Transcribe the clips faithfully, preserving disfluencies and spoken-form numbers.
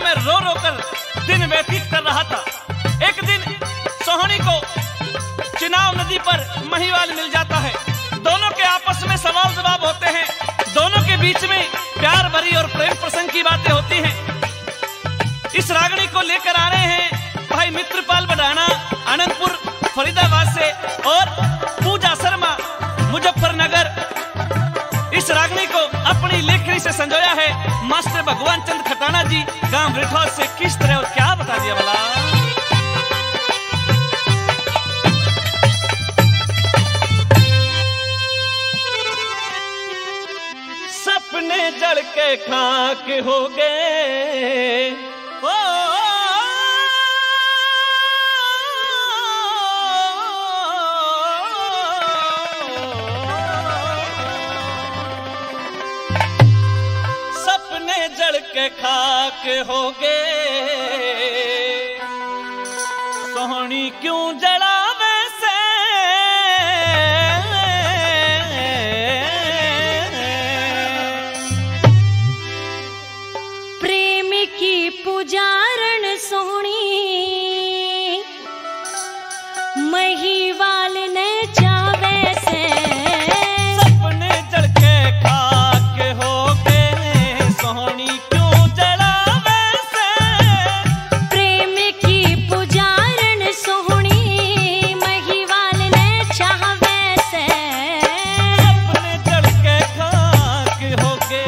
में रो रो कर दिन व्यतीत कर रहा था। एक दिन सोहनी को चिनाव नदी पर महिवाल मिल जाता है। दोनों के आपस में सवाल जवाब होते हैं। दोनों के बीच में प्यार भरी और प्रेम प्रसंग की बातें होती हैं। इस रागनी को लेकर आ रहे हैं भाई मित्रपाल बडाना आनंदपुर फरीदाबाद से और पूजा शर्मा मुजफ्फरनगर। इस रागनी को अपनी लेखनी से संजोया है मास्टर भगवान चंद खटाना जी गांव रिठौर से। किस तरह और क्या बता दिया भला। सपने जड़ के खाक हो गए ओ सपने जड़ के खाक हो गए सोहनी क्यों जड़ा वैसे प्रेम की पुजारण सोहनी महिवाल ने चावे से सपने जड़ के खाक हो गए सोहनी क्यों जड़ा वैसे प्रेम की पुजारण सोहनी महिवाल ने चावे से सपने जड़ के खाक हो गए।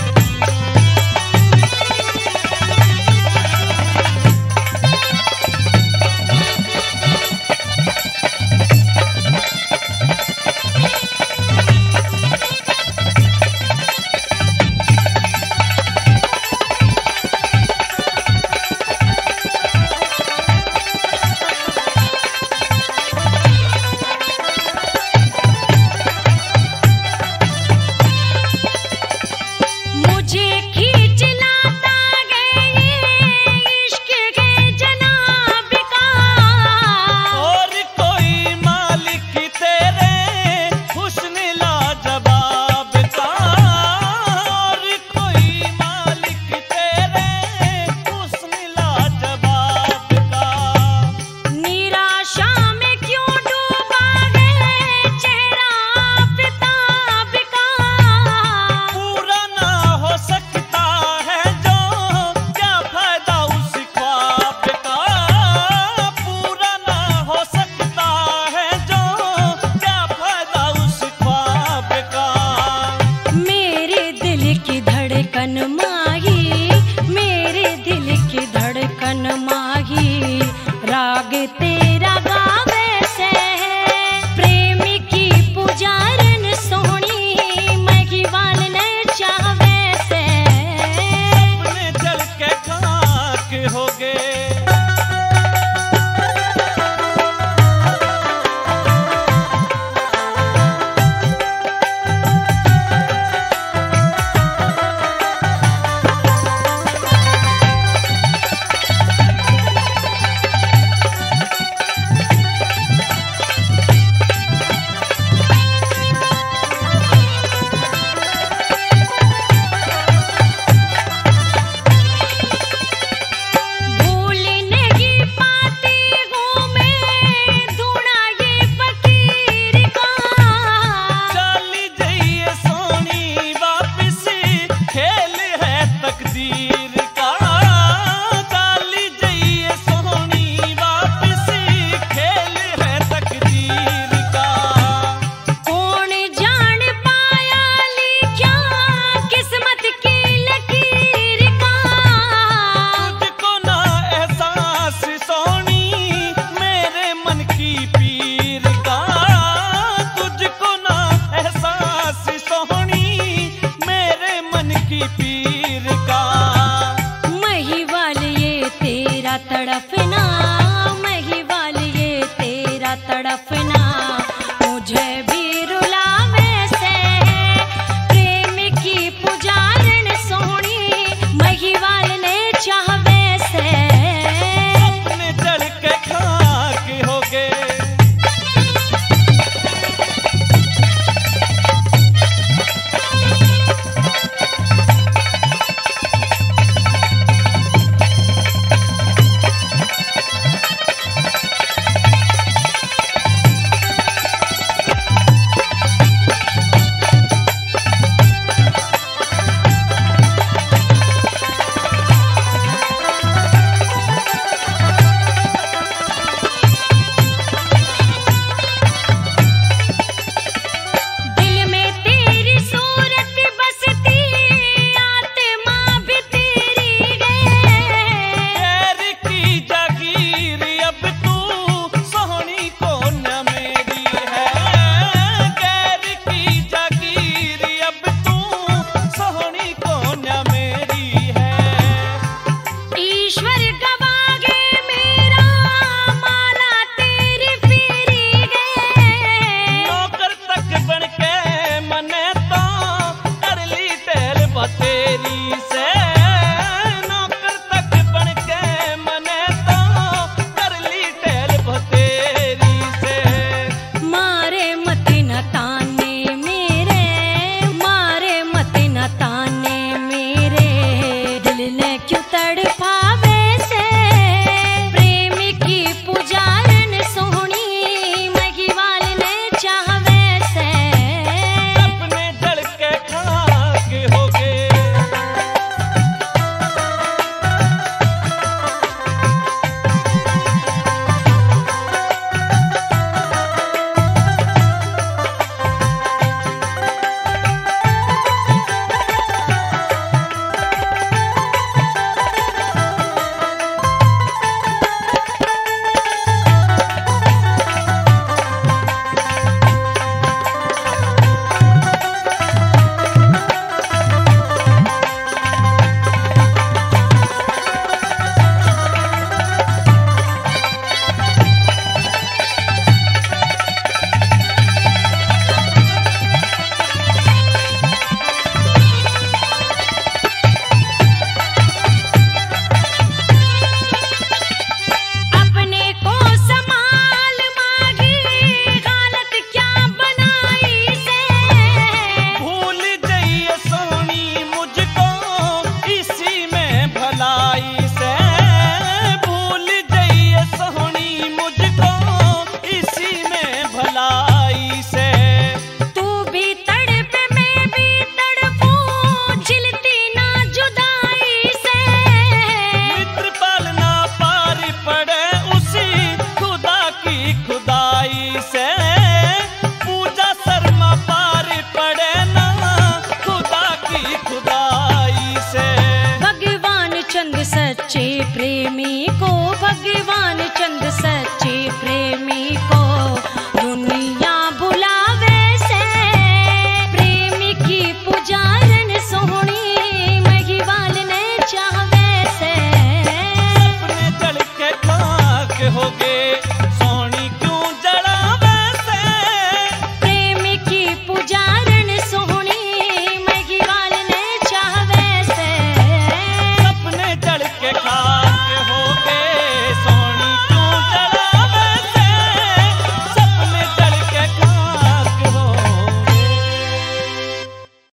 मुझे खींच लाता गए इश्क के जनाब का और कोई मालिक तेरे हुस्न लाजवाब का और कोई मालिक तेरे हुस्न लाजवाब का। निराशा में क्यों डूबा है चेहरा आफताब का पूरा ना हो सकता है जो क्या फायदा उस ख्वाब का। पूरा ना हो सकता है जो क्या फायदा उस ख्वाब का। मेरे दिल की धड़कन माही मेरे दिल की धड़कन माही राग तेरे